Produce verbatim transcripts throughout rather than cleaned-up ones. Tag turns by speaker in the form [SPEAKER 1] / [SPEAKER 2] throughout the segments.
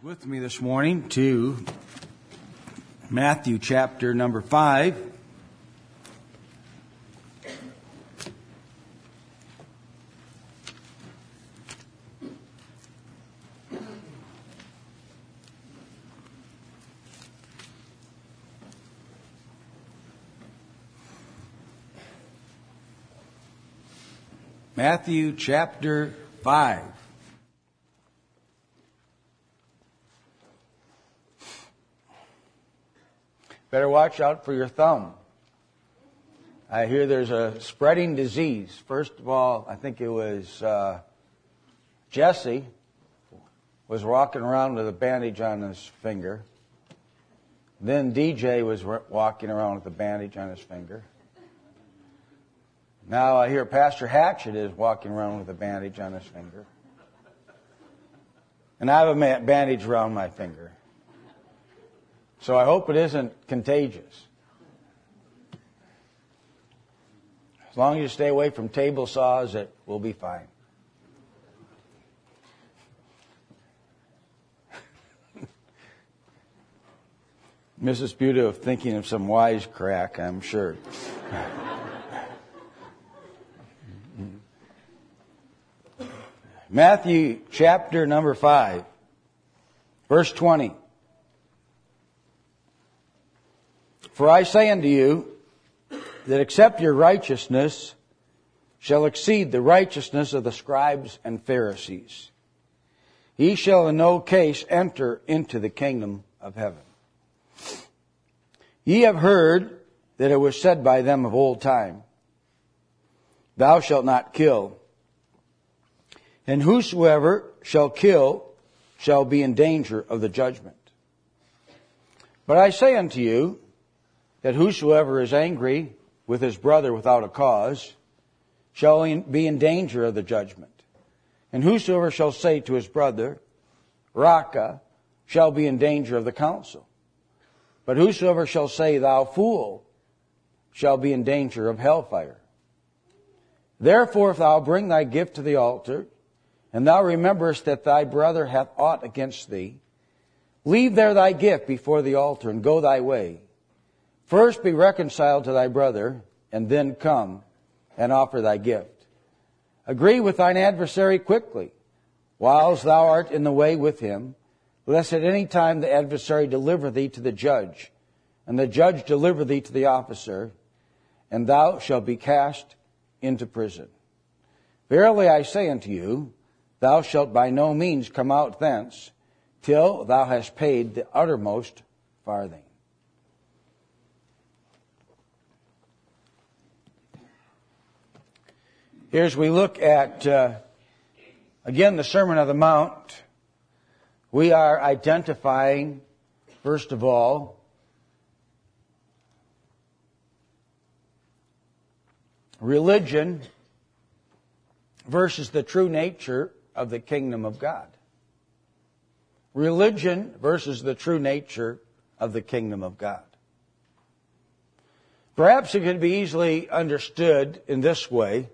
[SPEAKER 1] With me this morning to Matthew chapter number five. Matthew chapter five. Better watch out for your thumb. I hear there's a spreading disease. First of all, I think it was uh, Jesse was walking around with a bandage on his finger. Then D J was walking around with a bandage on his finger. Now I hear Pastor Hatchett is walking around with a bandage on his finger. And I have a bandage around my finger. So I hope it isn't contagious. As long as you stay away from table saws, it will be fine. Missus Buda thinking of some wisecrack, I'm sure. Matthew chapter number five, verse twenty. For I say unto you, that except your righteousness shall exceed the righteousness of the scribes and Pharisees, ye shall in no case enter into the kingdom of heaven. Ye have heard that it was said by them of old time, Thou shalt not kill, and whosoever shall kill shall be in danger of the judgment. But I say unto you, that whosoever is angry with his brother without a cause shall be in danger of the judgment. And whosoever shall say to his brother, Raka, shall be in danger of the council. But whosoever shall say, Thou fool, shall be in danger of hellfire. Therefore, if thou bring thy gift to the altar, and thou rememberest that thy brother hath aught against thee, leave there thy gift before the altar, and go thy way. First be reconciled to thy brother, and then come and offer thy gift. Agree with thine adversary quickly, whiles thou art in the way with him, lest at any time the adversary deliver thee to the judge, and the judge deliver thee to the officer, and thou shalt be cast into prison. Verily I say unto you, thou shalt by no means come out thence, till thou hast paid the uttermost farthing. Here as we look at, uh, again, the Sermon on the Mount, we are identifying, first of all, religion versus the true nature of the kingdom of God. Religion versus the true nature of the kingdom of God. Perhaps it could be easily understood in this way.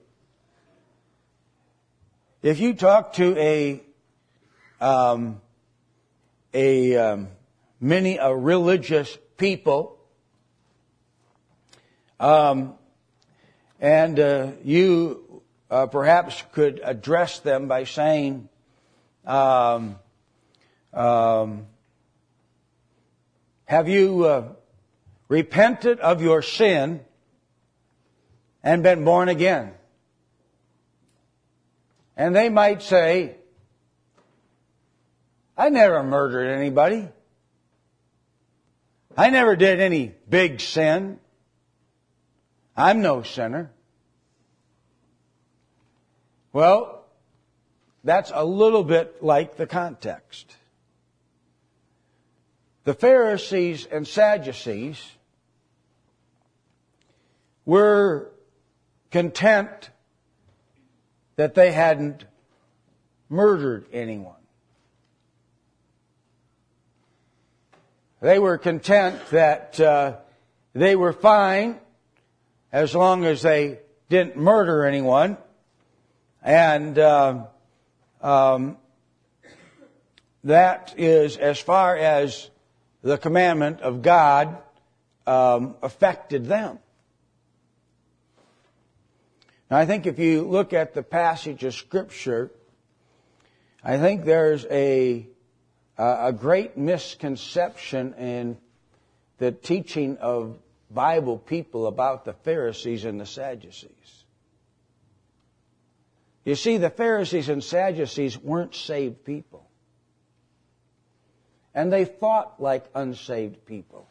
[SPEAKER 1] If you talk to a um, a um, many a religious people, um, and uh, you uh, perhaps could address them by saying, um, um, "Have you uh, repented of your sin and been born again?" And they might say, I never murdered anybody. I never did any big sin. I'm no sinner. Well, that's a little bit like the context. The Pharisees and Sadducees were content that they hadn't murdered anyone. They were content that uh, they were fine as long as they didn't murder anyone. And uh, um, that is as far as the commandment of God um, affected them. Now, I think if you look at the passage of Scripture, I think there's a a great misconception in the teaching of Bible people about the Pharisees and the Sadducees. You see, the Pharisees and Sadducees weren't saved people. And they thought like unsaved people.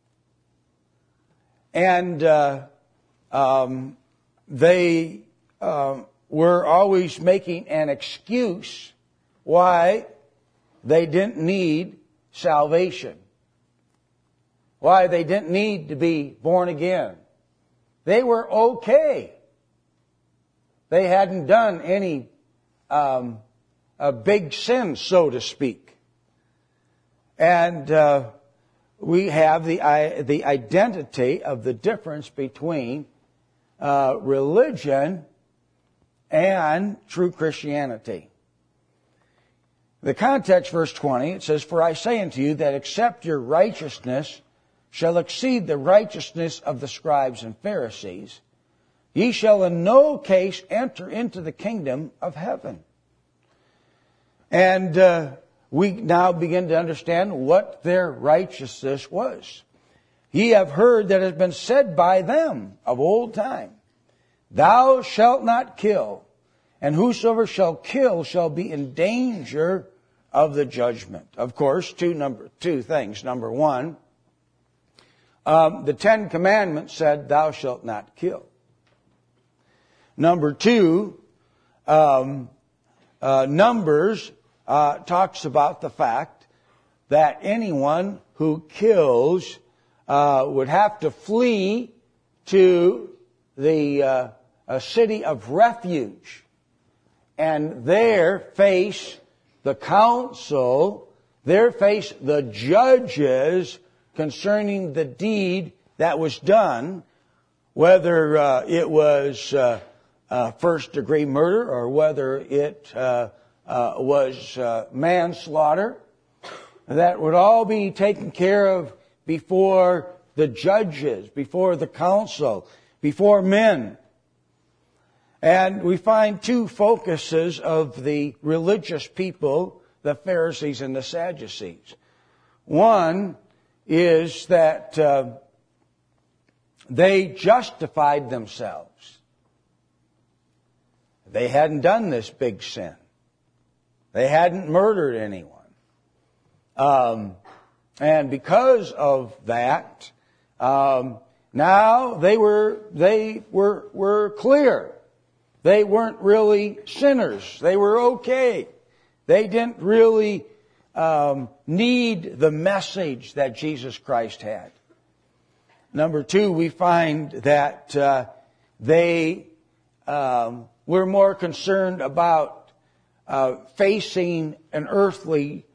[SPEAKER 1] And uh, um, they uh, were always making an excuse why they didn't need salvation. Why they didn't need to be born again. They were okay. They hadn't done any um, a big sin, so to speak. And uh, we have the uh, the identity of the difference between uh, religion and true Christianity. The context, verse twenty, it says, "For I say unto you that except your righteousness shall exceed the righteousness of the scribes and Pharisees, ye shall in no case enter into the kingdom of heaven." And uh, we now begin to understand what their righteousness was. "Ye have heard that it has been said by them of old time, Thou shalt not kill, and whosoever shall kill shall be in danger of the judgment." Of course, two number two things. Number one, um, the Ten Commandments said, "Thou shalt not kill." Number two, um, uh, Numbers uh, talks about the fact that anyone who kills uh, would have to flee to the uh, a city of refuge, and there face the council, there face the judges concerning the deed that was done, whether uh, it was uh, uh, first degree murder or whether it uh, uh, was uh, manslaughter. That would all be taken care of before the judges, before the council, before men. And we find two focuses of the religious people, the Pharisees and the Sadducees. One is that uh, they justified themselves. They hadn't done this big sin. They hadn't murdered anyone. Um, and because of that, um, now they were they were were clear. They weren't really sinners. They were okay. They didn't really um, need the message that Jesus Christ had. Number two, we find that uh, they um, were more concerned about uh, facing an earthly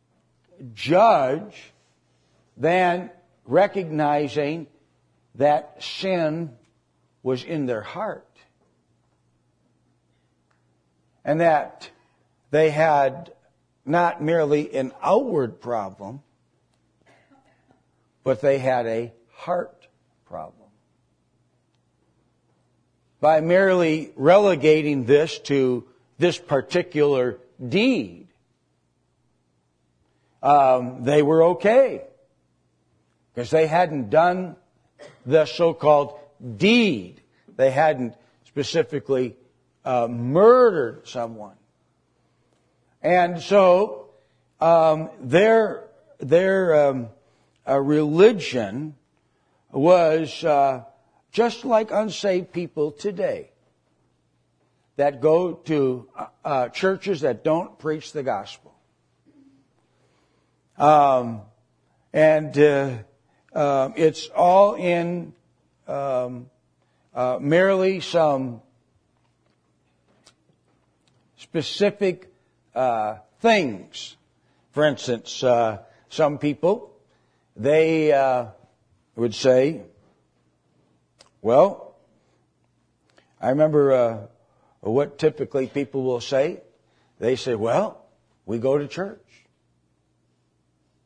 [SPEAKER 1] judge than recognizing that sin was in their heart. And that they had not merely an outward problem, but they had a heart problem. By merely relegating this to this particular deed, um, they were okay. Because they hadn't done the so-called deed. They hadn't specifically Uh, murdered someone. And so um, their their um, uh, religion was uh, just like unsaved people today that go to uh, churches that don't preach the gospel. Um, and uh, uh, it's all in um, uh, merely some specific uh, things. For instance, uh, some people, they uh, would say, well, I remember uh, what typically people will say. They say, well, we go to church.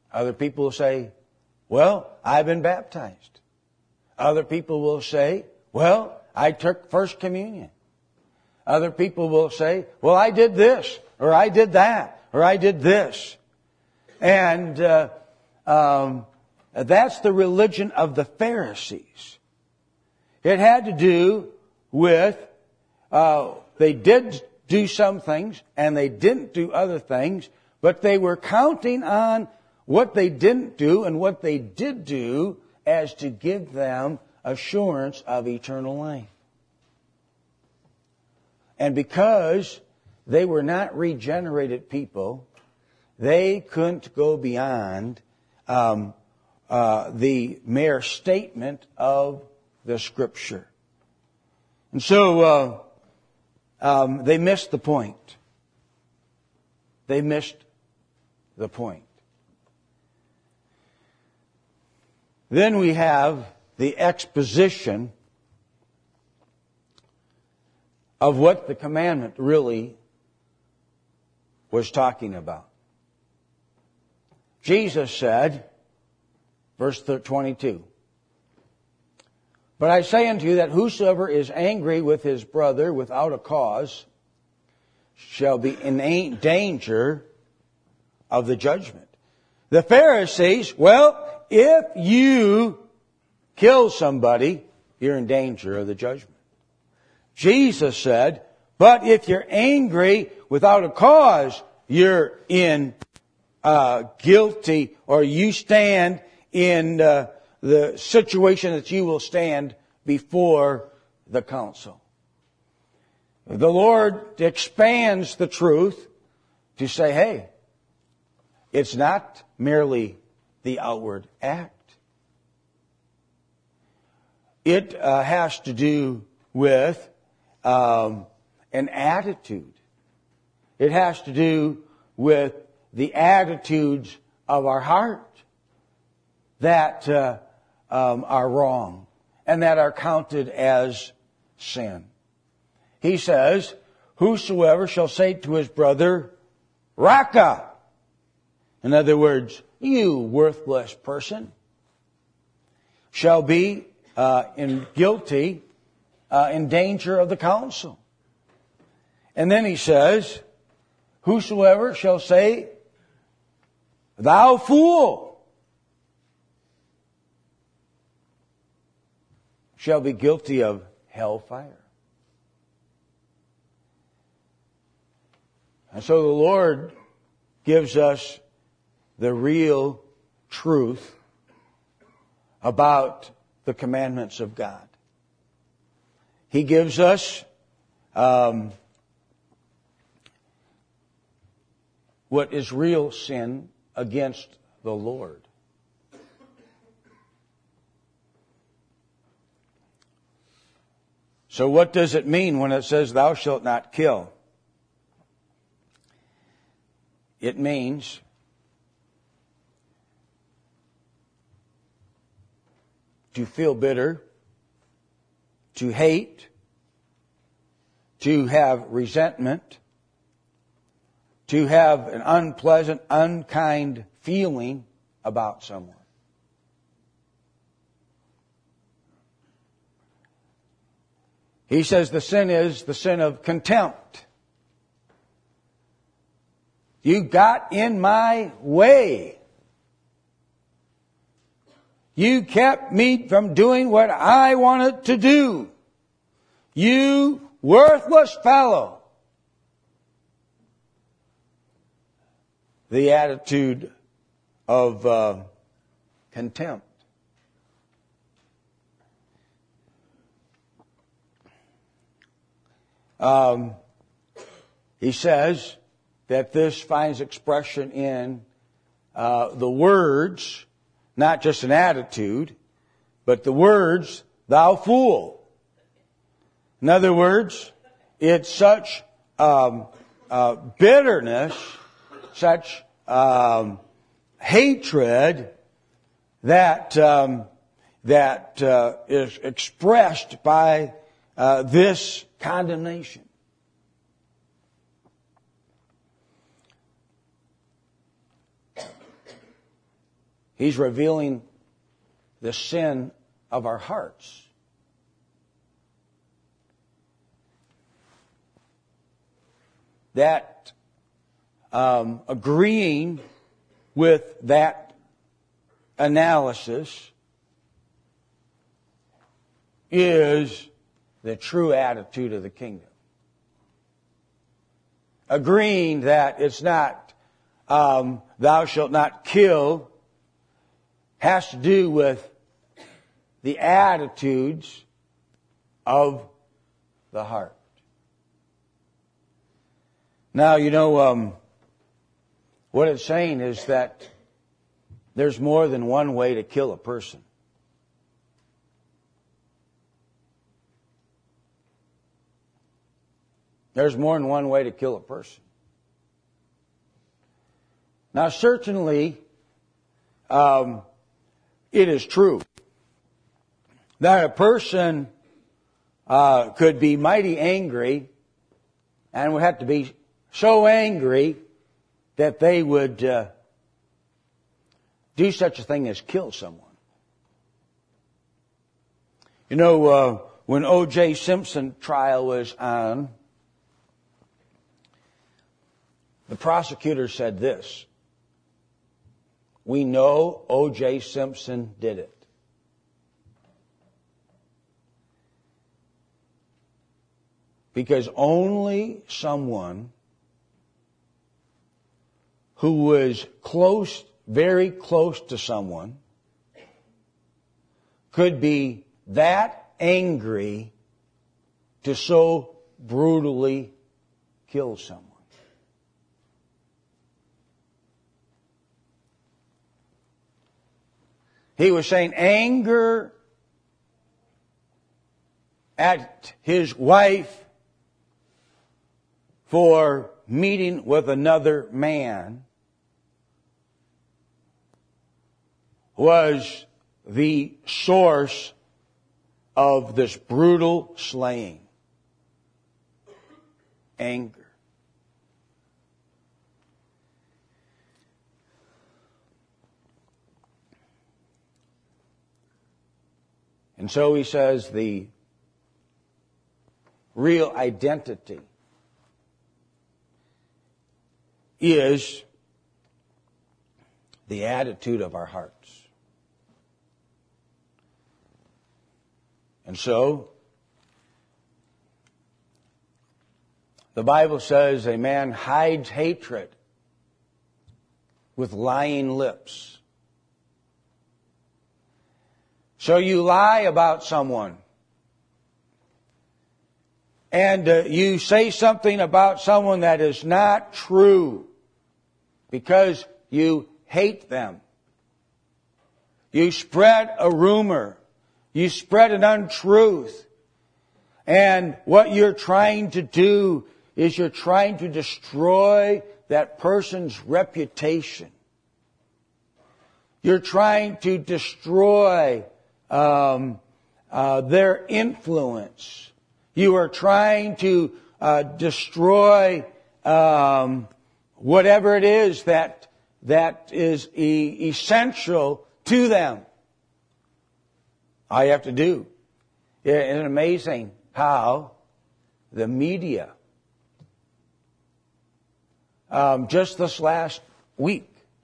[SPEAKER 1] Other people will say, well, I've been baptized. Other people will say, well, I took First Communion. Other people will say, well, I did this, or I did that, or I did this. And uh, um, that's the religion of the Pharisees. It had to do with, uh, they did do some things, and they didn't do other things, but they were counting on what they didn't do and what they did do as to give them assurance of eternal life. And because they were not regenerated people, they couldn't go beyond um, uh, the mere statement of the Scripture. And so uh, um, they missed the point. They missed the point. Then we have the exposition of what the commandment really was talking about. Jesus said, verse twenty-two, "But I say unto you that whosoever is angry with his brother without a cause shall be in danger of the judgment." The Pharisees, well, if you kill somebody, you're in danger of the judgment. Jesus said, but if you're angry without a cause, you're in uh, guilty, or you stand in uh, the situation that you will stand before the council. The Lord expands the truth to say, hey, it's not merely the outward act. It uh, has to do with um, an attitude. It has to do with the attitudes of our heart that uh, um, are wrong and that are counted as sin. He says, whosoever shall say to his brother, Raka, in other words, you worthless person, shall be uh, in guilty, uh, in danger of the council. And then he says, whosoever shall say, thou fool, shall be guilty of hellfire. And so the Lord gives us the real truth about the commandments of God. He gives us um, what is real sin against the Lord. So what does it mean when it says, thou shalt not kill? It means to feel bitter, to hate, to have resentment, to have an unpleasant, unkind feeling about someone. He says the sin is the sin of contempt. You got in my way. You kept me from doing what I wanted to do. You worthless fellow. The attitude of uh, contempt. Um, he says that this finds expression in uh, the words, not just an attitude, but the words, thou fool. In other words, it's such um, uh, bitterness, such um, hatred that um, that uh, is expressed by uh, this condemnation. He's revealing the sin of our hearts. That um, agreeing with that analysis is the true attitude of the kingdom. Agreeing that it's not um, thou shalt not kill has to do with the attitudes of the heart. Now, you know, um, what it's saying is that there's more than one way to kill a person. There's more than one way to kill a person. Now, certainly, um, it is true that a person uh, could be mighty angry and would have to be so angry that they would uh, do such a thing as kill someone. You know, uh, when O J Simpson trial was on, the prosecutor said this: "We know O J Simpson did it. Because only someone who was close, very close to someone, could be that angry to so brutally kill someone." He was saying anger at his wife for meeting with another man was the source of this brutal slaying. Anger. And so he says the real identity is the attitude of our hearts. And so, the Bible says a man hides hatred with lying lips. So you lie about someone, and uh, you say something about someone that is not true because you hate them. You spread a rumor. You spread an untruth. And what you're trying to do is you're trying to destroy that person's reputation. You're trying to destroy um, uh, their influence. You are trying to uh, destroy um, whatever it is that that is e- essential to them. All you have to do. Isn't it amazing how the media, um, just this last week,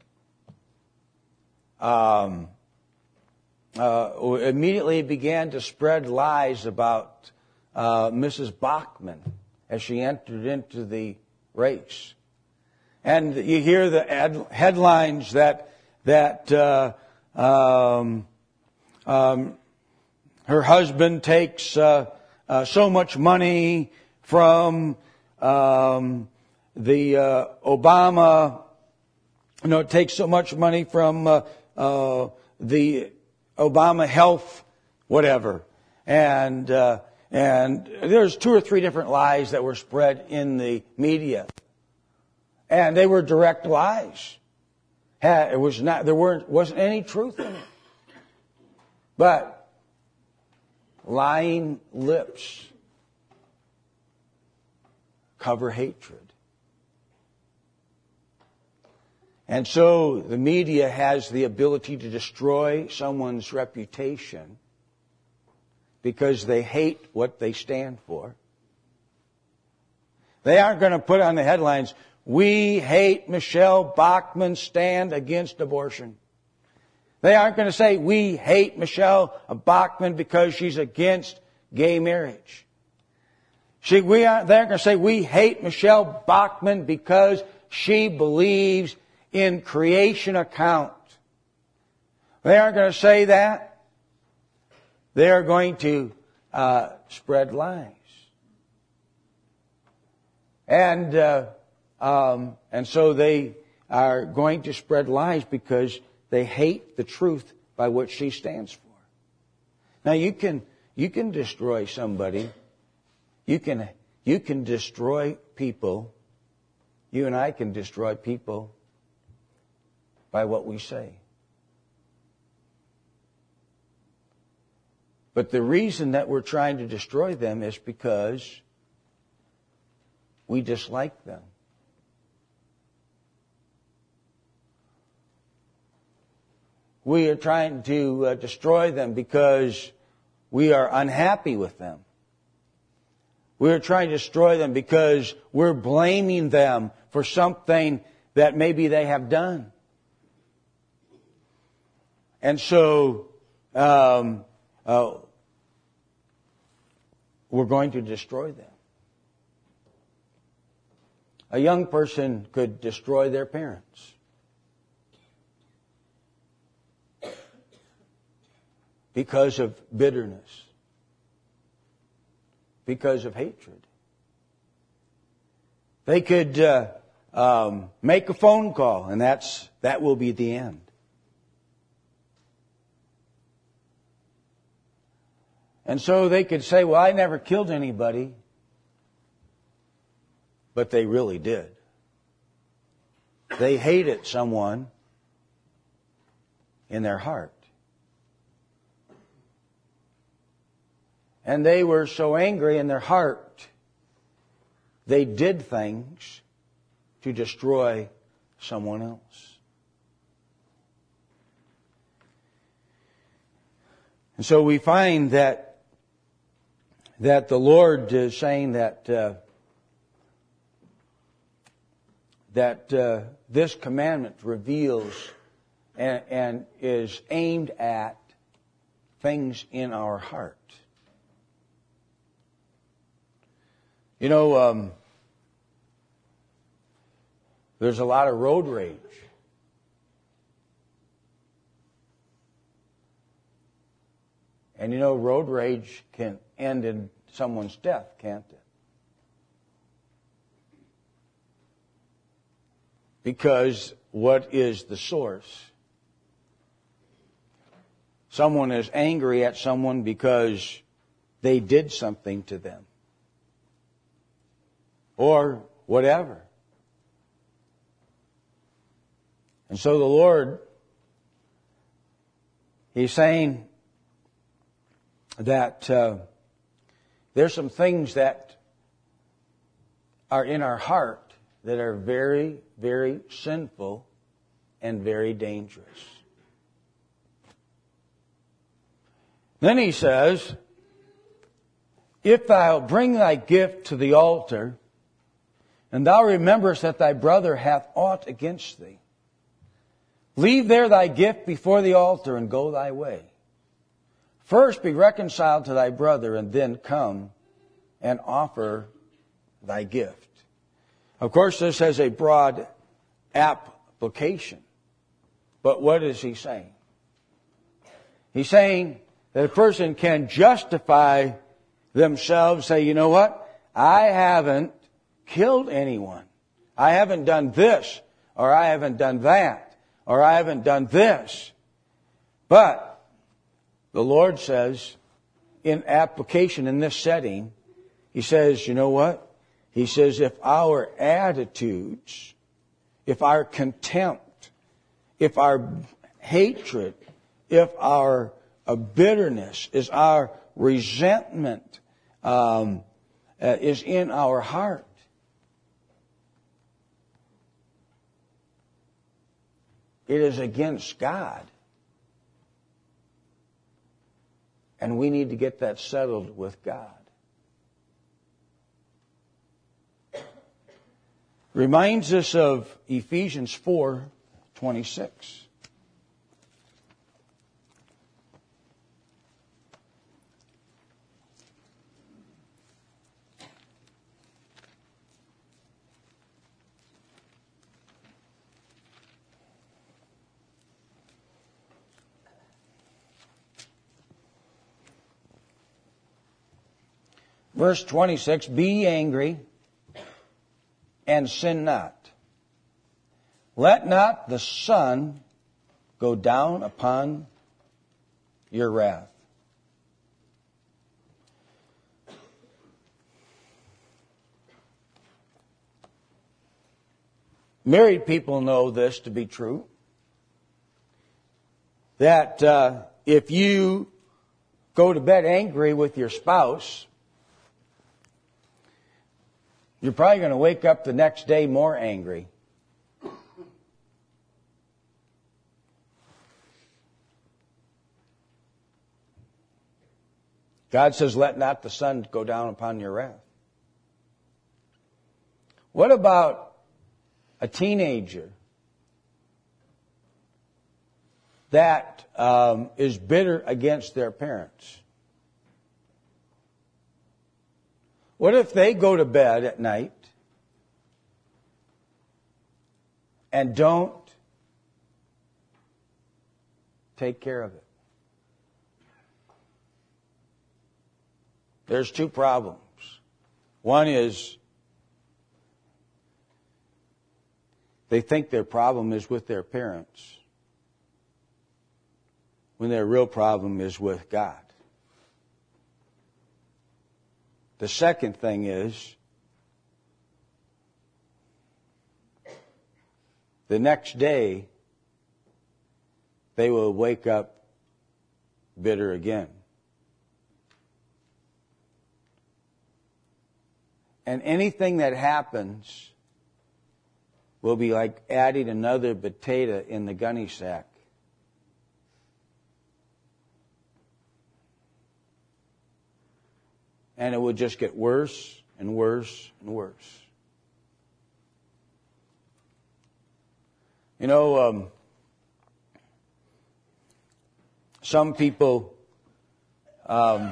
[SPEAKER 1] um, uh, immediately began to spread lies about uh, Missus Bachmann as she entered into the race. And you hear the ad- headlines that that uh, um, um, her husband takes uh, uh, so much money from um, the uh, Obama, you know, takes so much money from uh, uh, the Obama health, whatever, and uh, and there's two or three different lies that were spread in the media, and they were direct lies. It was not there weren't wasn't any truth in it, but lying lips cover hatred. And so the media has the ability to destroy someone's reputation because they hate what they stand for. They aren't going to put on the headlines, "We hate Michelle Bachmann's stand against abortion." They aren't going to say, "We hate Michelle Bachmann because she's against gay marriage." See, we aren't, they're going to say, "We hate Michelle Bachmann because she believes in creation account." They aren't going to say that. They are going to uh, spread lies. And uh, um, and so they are going to spread lies because they hate the truth by which she stands for. Now you can you can destroy somebody. You can you can destroy people. You and I can destroy people by what we say. But the reason that we're trying to destroy them is because we dislike them. We are trying to uh, destroy them because we are unhappy with them. We are trying to destroy them because we're blaming them for something that maybe they have done. And so um, uh, we're going to destroy them. A young person could destroy their parents. Because of bitterness. Because of hatred. They could uh, um, make a phone call, and that's that will be the end. And so they could say, "Well, I never killed anybody." But they really did. They hated someone in their heart. And they were so angry in their heart, they did things to destroy someone else. And so we find that that the Lord is saying that uh, that uh, this commandment reveals and, and is aimed at things in our heart. You know, um, there's a lot of road rage. And you know, road rage can end in someone's death, can't it? Because what is the source? Someone is angry at someone because they did something to them. Or whatever. And so the Lord, He's saying that uh, there's some things that are in our heart that are very, very sinful and very dangerous. Then He says, "If thou bring thy gift to the altar, and thou rememberest that thy brother hath aught against thee, leave there thy gift before the altar and go thy way. First be reconciled to thy brother, and then come and offer thy gift." Of course, this has a broad application. But what is He saying? He's saying that a person can justify themselves, say, "You know what? I haven't killed anyone. I haven't done this, or I haven't done that, or I haven't done this." But the Lord says, in application in this setting, He says, you know what? He says, if our attitudes, if our contempt, if our hatred, if our uh, bitterness, is our resentment, um, uh, is in our heart, It is against God. And we need to get that settled with God. Reminds us of Ephesians four twenty-six. Verse twenty-six, be ye angry and sin not. Let not the sun go down upon your wrath. Married people know this to be true. That uh, if you go to bed angry with your spouse, you're probably going to wake up the next day more angry. God says, let not the sun go down upon your wrath. What about a teenager that um, is bitter against their parents? What if they go to bed at night and don't take care of it? There's two problems. One is they think their problem is with their parents, when their real problem is with God. The second thing is, the next day, they will wake up bitter again. And anything that happens will be like adding another potato in the gunny sack. And it will just get worse and worse and worse. You know, um, some people um,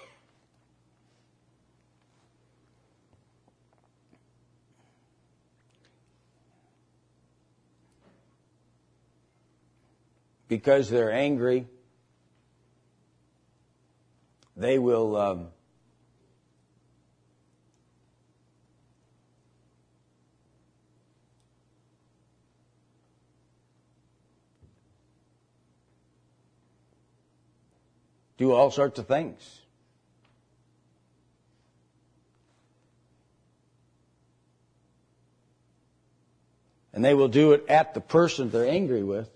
[SPEAKER 1] because they're angry, they will um, do all sorts of things. And they will do it at the person they're angry with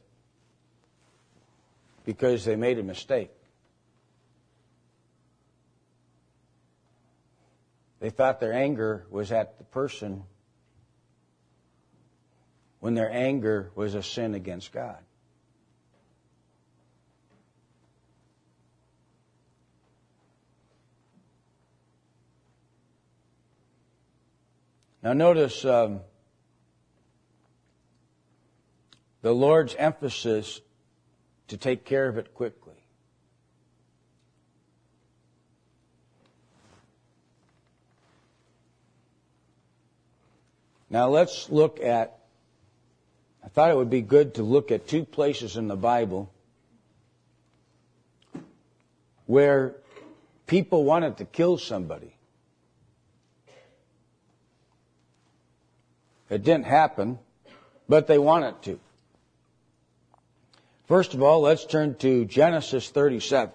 [SPEAKER 1] because they made a mistake. They thought their anger was at the person when their anger was a sin against God. Now notice um, the Lord's emphasis to take care of it quickly. Now let's look at, I thought it would be good to look at two places in the Bible where people wanted to kill somebody. It didn't happen, but they wanted to. First of all, let's turn to Genesis thirty-seven.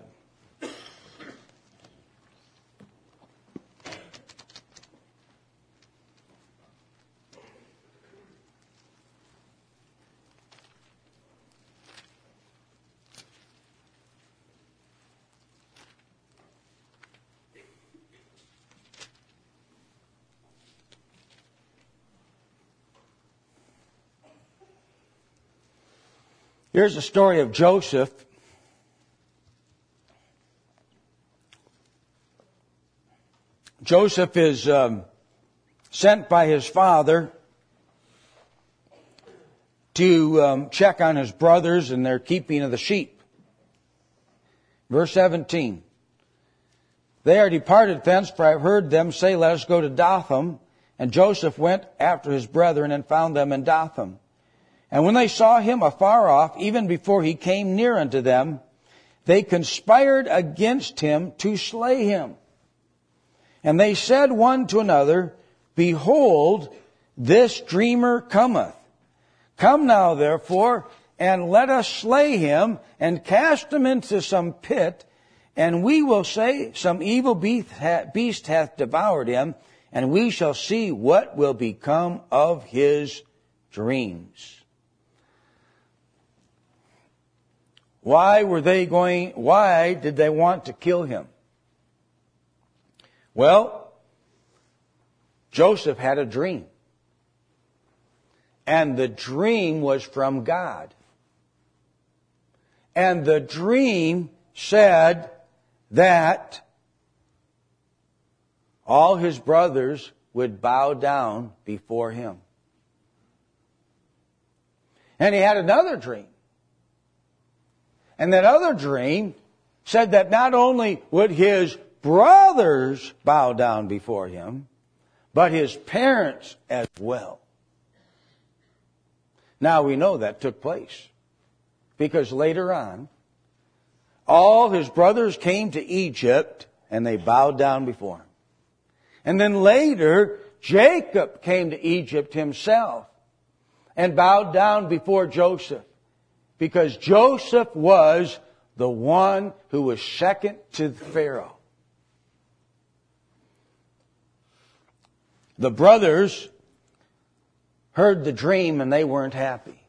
[SPEAKER 1] Here's the story of Joseph. Joseph is um, sent by his father to um, check on his brothers and their keeping of the sheep. Verse seventeen. They are departed thence, for I have heard them say, let us go to Dothan. And Joseph went after his brethren and found them in Dothan. And when they saw him afar off, even before he came near unto them, they conspired against him to slay him. And they said one to another, behold, this dreamer cometh. Come now, therefore, and let us slay him and cast him into some pit, and we will say, some evil beast hath devoured him, and we shall see what will become of his dreams. Why were they going, why did they want to kill him? Well, Joseph had a dream. And the dream was from God. And the dream said that all his brothers would bow down before him. And he had another dream. And that other dream said that not only would his brothers bow down before him, but his parents as well. Now we know that took place, because later on, all his brothers came to Egypt and they bowed down before him. And then later, Jacob came to Egypt himself and bowed down before Joseph, because Joseph was the one who was second to Pharaoh. The brothers heard the dream and they weren't happy.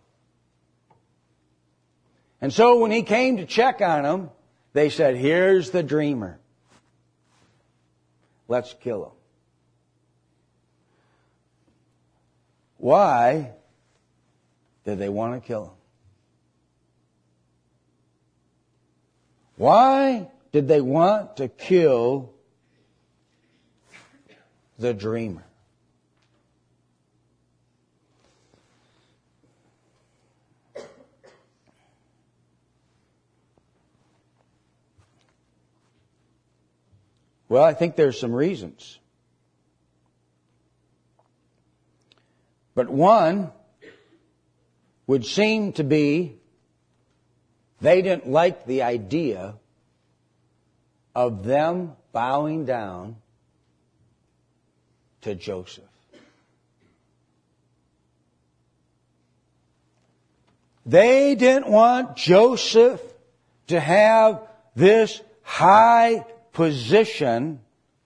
[SPEAKER 1] And so when he came to check on them, they said, here's the dreamer. Let's kill him. Why did they want to kill him? Why did they want to kill the dreamer? Well, I think there's some reasons. But one would seem to be they didn't like the idea of them bowing down to Joseph. They didn't want Joseph to have this high position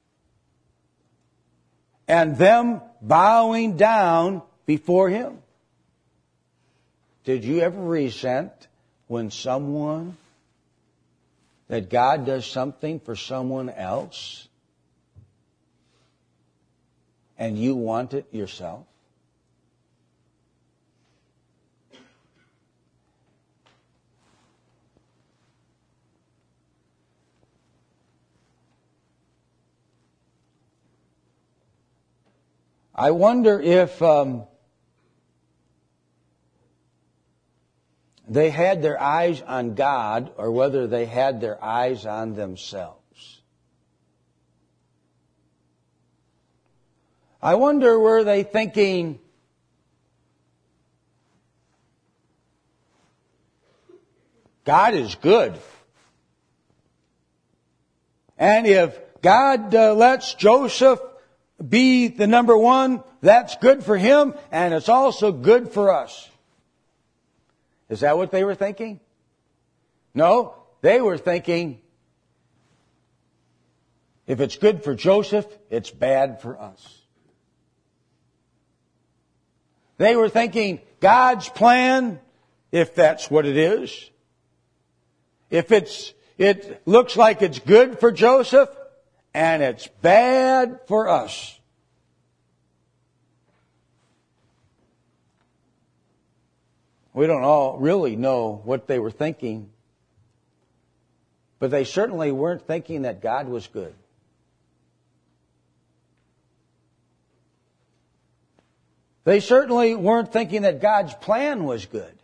[SPEAKER 1] and them bowing down before him. Did you ever resent when someone, that God does something for someone else and you want it yourself? I wonder if um, they had their eyes on God or whether they had their eyes on themselves. I wonder, were they thinking, God is good. And if God uh, lets Joseph be the number one, that's good for him, and it's also good for us. Is that what they were thinking? No, they were thinking, if it's good for Joseph, it's bad for us. They were thinking, God's plan, if that's what it is, if it's, it looks like it's good for Joseph, and it's bad for us. We don't all really know what they were thinking. But they certainly weren't thinking that God was good. They certainly weren't thinking that God's plan was good.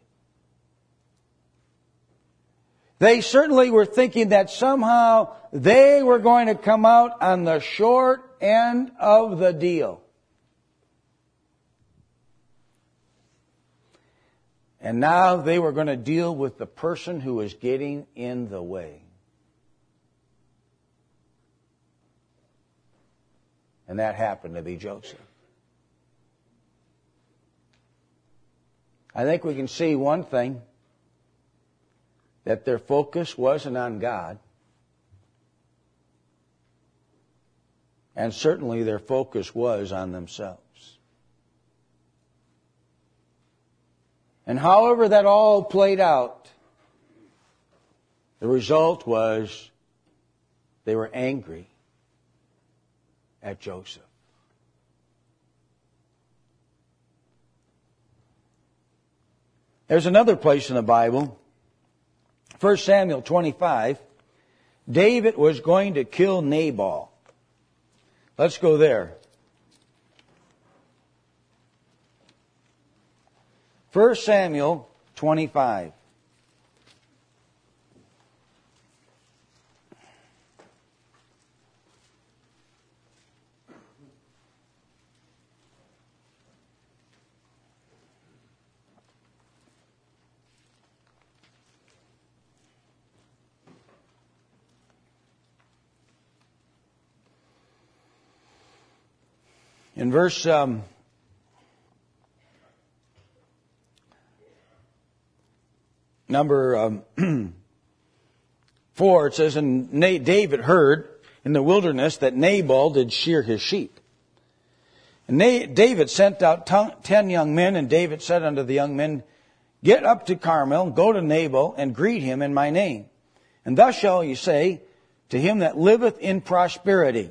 [SPEAKER 1] They certainly were thinking that somehow they were going to come out on the short end of the deal. And now they were going to deal with the person who was getting in the way. And that happened to be Joseph. I think we can see one thing, that their focus wasn't on God. And certainly their focus was on themselves. And however that all played out, the result was they were angry at Joseph. There's another place in the Bible, First Samuel twenty-five. David was going to kill Nabal. Let's go there. First Samuel twenty-five. In verse um, number um, four, it says, And David heard in the wilderness that Nabal did shear his sheep. And David sent out ten young men, and David said unto the young men, Get up to Carmel, go to Nabal, and greet him in my name. And thus shall you say to him that liveth in prosperity,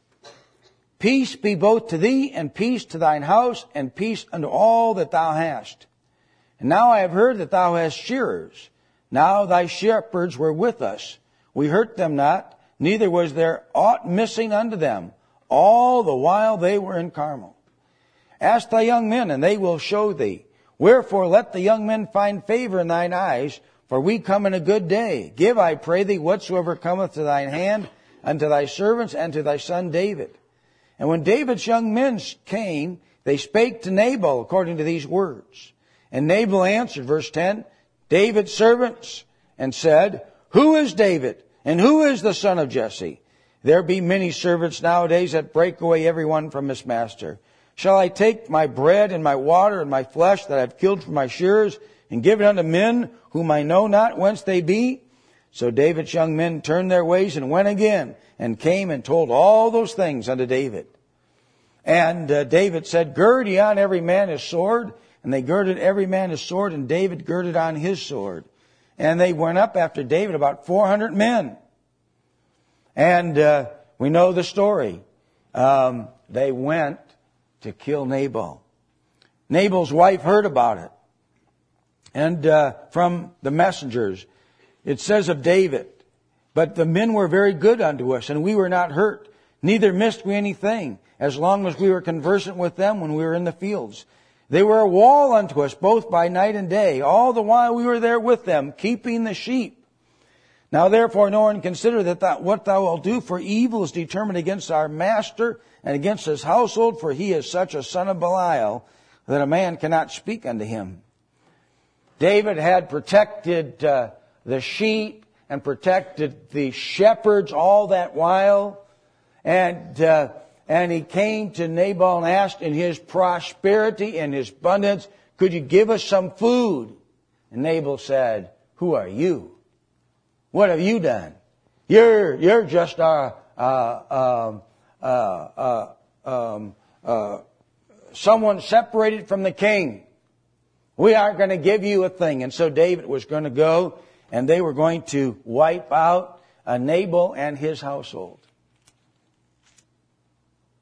[SPEAKER 1] Peace be both to thee, and peace to thine house, and peace unto all that thou hast. And now I have heard that thou hast shearers. Now thy shepherds were with us. We hurt them not, neither was there aught missing unto them, all the while they were in Carmel. Ask thy young men, and they will show thee. Wherefore let the young men find favor in thine eyes, for we come in a good day. Give, I pray thee, whatsoever cometh to thine hand, unto thy servants, and to thy son David. And when David's young men came, they spake to Nabal according to these words. And Nabal answered, verse ten, David's servants, and said, Who is David, and who is the son of Jesse? There be many servants nowadays that break away every one from his master. Shall I take my bread and my water and my flesh that I have killed for my shearers, and give it unto men whom I know not whence they be? So David's young men turned their ways and went again, and came and told all those things unto David. And uh, David said, Gird ye on every man his sword. And they girded every man his sword, and David girded on his sword. And they went up after David, about four hundred men. And uh, we know the story. Um, they went to kill Nabal. Nabal's wife heard about it. And uh, from the messengers, it says of David, But the men were very good unto us, and we were not hurt, neither missed we anything, as long as we were conversant with them when we were in the fields. They were a wall unto us, both by night and day, all the while we were there with them, keeping the sheep. Now therefore know and consider that thou, what thou wilt do, for evil is determined against our master and against his household, for he is such a son of Belial, that a man cannot speak unto him. David had protected uh, the sheep and protected the shepherds all that while. And uh, and he came to Nabal and asked in his prosperity and his abundance, Could you give us some food? And Nabal said, Who are you? What have you done? You're you're just a uh, um, uh, uh, um, uh, someone separated from the king. We aren't going to give you a thing. And so David was going to go, and they were going to wipe out uh, Nabal and his household.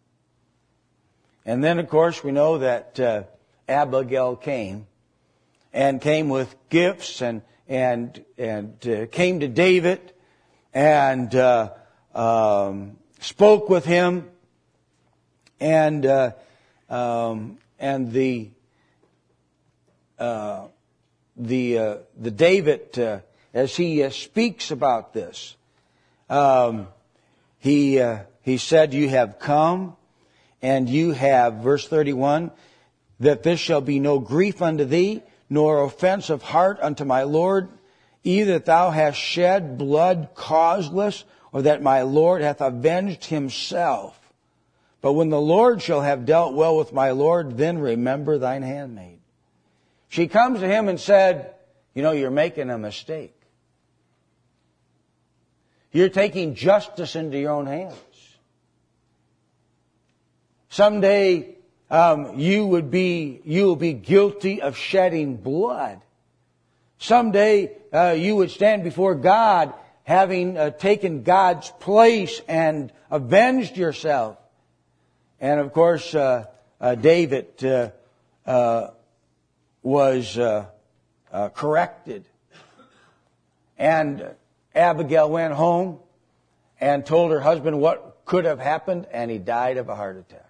[SPEAKER 1] And then, of course, we know that uh, Abigail came. and came with gifts and and and uh, came to David and uh, um, spoke with him, and uh, um, and the uh, the uh, the David uh, as he uh, speaks about this, um, he uh, he said, "You have come, and you have," verse thirty-one, "that this shall be no grief unto thee, nor offense of heart unto my Lord, either that thou hast shed blood causeless, or that my Lord hath avenged himself. But when the Lord shall have dealt well with my Lord, then remember thine handmaid." She comes to him and said, "You know, you're making a mistake. You're taking justice into your own hands. Someday, um, you would be, you will be guilty of shedding blood. Someday, uh, you would stand before God having uh, taken God's place and avenged yourself." And of course, uh, uh, David uh, uh, was uh, uh, corrected. And Abigail went home and told her husband what could have happened, and he died of a heart attack.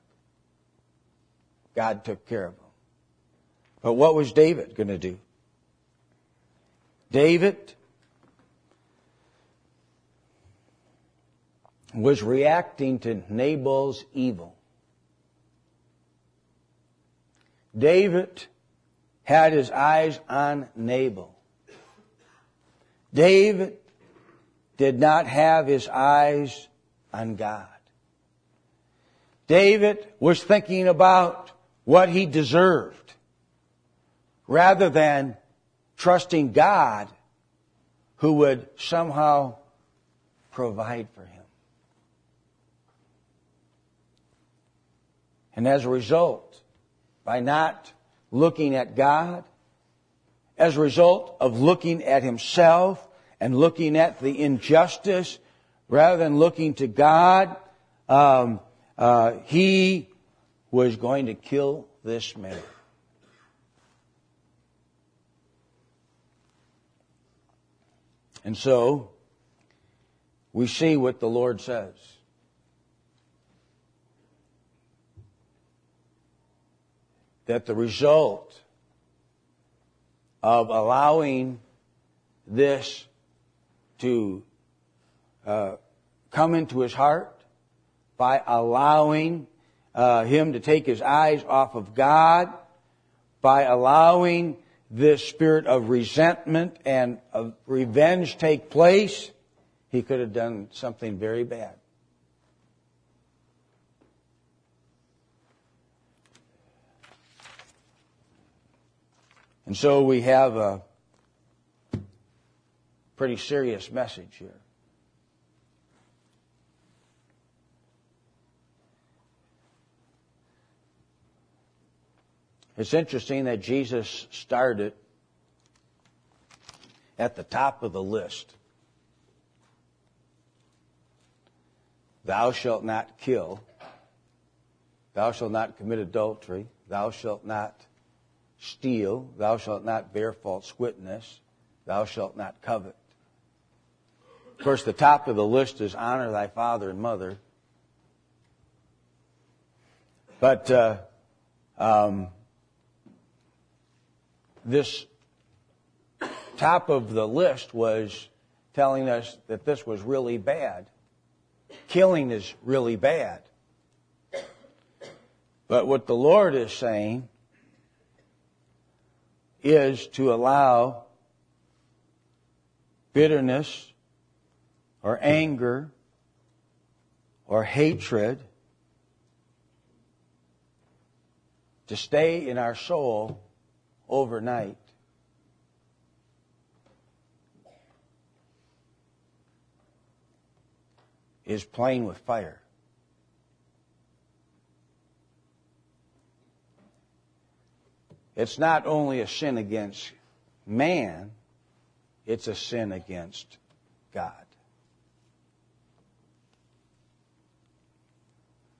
[SPEAKER 1] God took care of him. But what was David going to do? David was reacting to Nabal's evil. David had his eyes on Nabal. David did not have his eyes on God. David was thinking about what he deserved rather than trusting God, who would somehow provide for him. And as a result, by not looking at God, as a result of looking at himself and looking at the injustice rather than looking to God, um, uh, he was going to kill this man. And so, we see what the Lord says. That the result of allowing this to uh, come into his heart, by allowing uh, him to take his eyes off of God, by allowing this spirit of resentment and of revenge take place, he could have done something very bad. And so we have a pretty serious message here. It's interesting that Jesus started at the top of the list. Thou shalt not kill. Thou shalt not commit adultery. Thou shalt not steal. Thou shalt not bear false witness. Thou shalt not covet. Of course, the top of the list is honor thy father and mother. But uh, um, this top of the list was telling us that this was really bad. Killing is really bad. But what the Lord is saying is to allow bitterness or anger or hatred to stay in our soul overnight. Is playing with fire. It's not only a sin against man, it's a sin against God.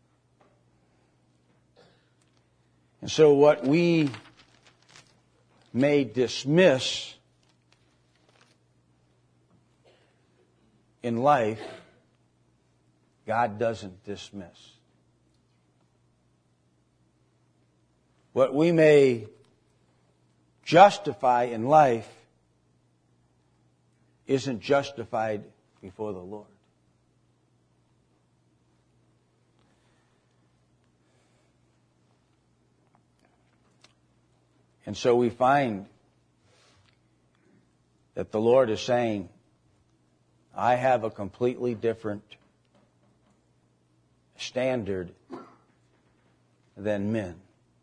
[SPEAKER 1] And so what we may dismiss in life, God doesn't dismiss. What we may justify in life isn't justified before the Lord. And so we find that the Lord is saying, I have a completely different standard than men.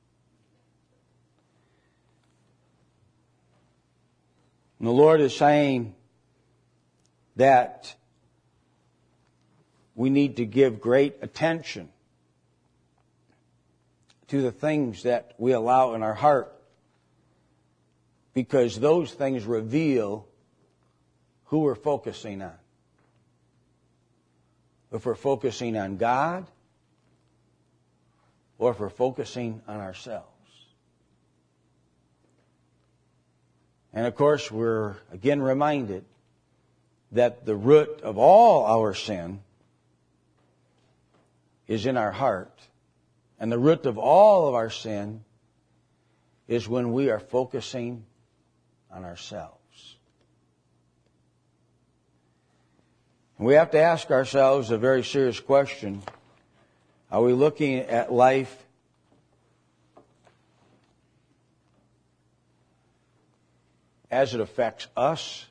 [SPEAKER 1] And the Lord is saying that we need to give great attention to the things that we allow in our heart, because those things reveal who we're focusing on. If we're focusing on God, or if we're focusing on ourselves. And of course, we're again reminded that the root of all our sin is in our heart. And the root of all of our sin is when we are focusing on ourselves. And we have to ask ourselves a very serious question. Are we looking at life as it affects us?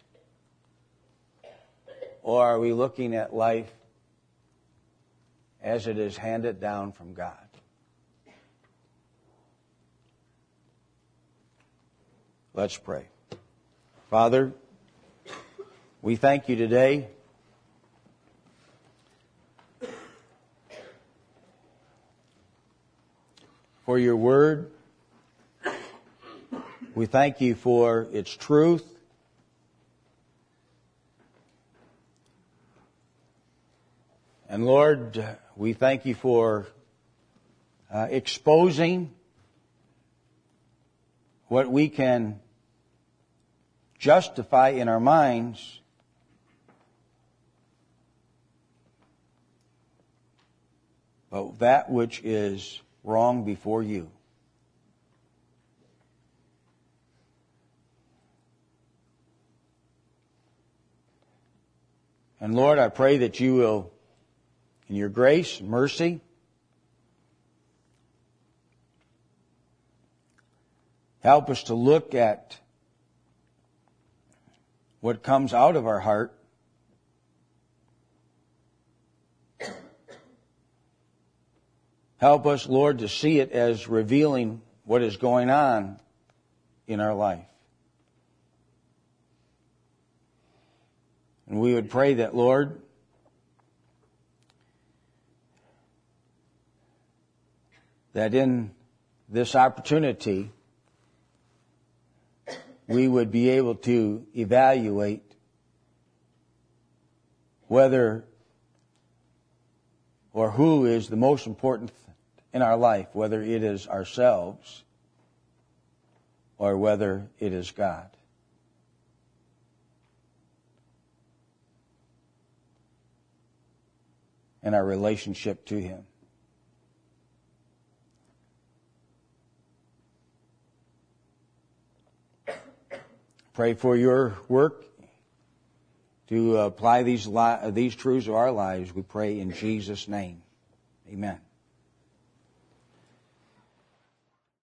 [SPEAKER 1] Or are we looking at life as it is handed down from God? Let's pray. Father, we thank you today for your word. We thank you for its truth. And Lord, we thank you for uh, exposing what we can justify in our minds but that which is wrong before you. And Lord, I pray that you will, in your grace and mercy, help us to look at what comes out of our heart Help us, Lord, to see it as revealing what is going on in our life. And we would pray that, Lord, that in this opportunity, we would be able to evaluate whether or who is the most important in our life, whether it is ourselves or whether it is God. And our relationship to Him. Pray for your work to apply these li- these truths to our lives. We pray in Jesus' name. Amen.